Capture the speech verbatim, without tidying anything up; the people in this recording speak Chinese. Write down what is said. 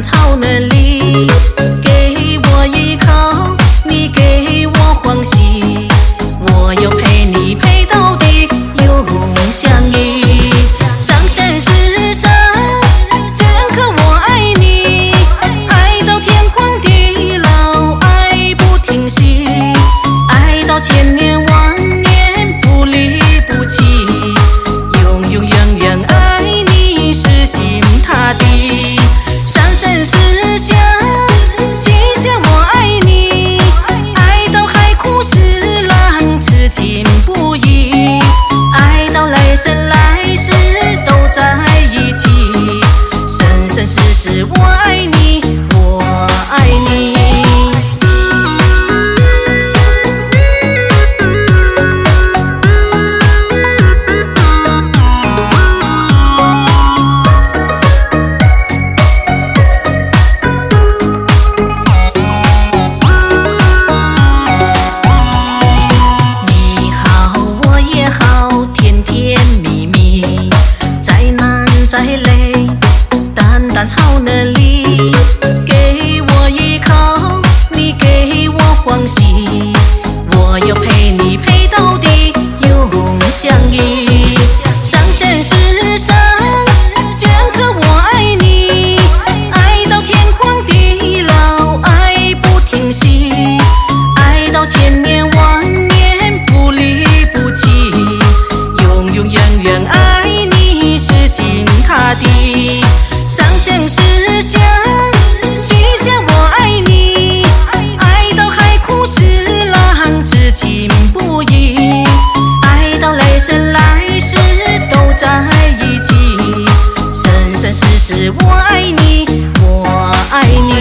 超能力，给我依靠，你给我欢喜，我要陪你陪到底，永相依。上山是山，镌刻我爱你，爱到天荒地老，爱不停息，爱到千年万年不离不弃，永永远远爱你是心塌地。上山是乡，西乡我爱你，爱到海枯石烂，痴情不移，爱到来生来世都在一起，生生世世我爱你，我爱你。你好我也好，甜甜蜜蜜，再难再累，淡淡超能力，给我依靠，你给我欢喜，我要陪你陪到底，永相依。上山是山，镌刻我爱你，爱到天荒地老，爱不停息，爱到千年万年不离不弃，永永远远爱你是心塌地。上山是乡，西乡我爱你，爱到海枯石烂，痴情不移，爱到来生来世都在一起，生生世世我爱你，我爱你。